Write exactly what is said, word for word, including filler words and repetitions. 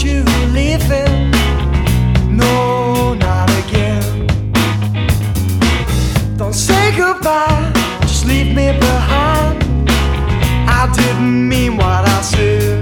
you leaving. No, not again. Don't say goodbye, just leave me behind. I didn't mean what I said.